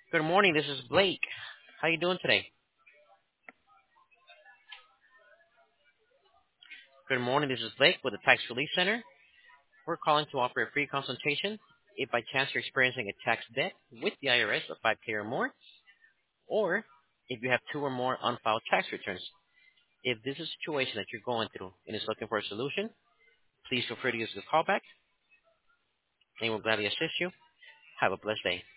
Good morning. This is Blake. How you doing today? Good morning. This is Blake with the Tax Relief Center. We're calling to offer a free consultation if by chance you're experiencing a tax debt with the IRS of 5K or more, or if you have two or more unfiled tax returns. If this is a situation that you're going through and is looking for a solution, please feel free to use the callback, and we'll gladly assist you. Have a blessed day.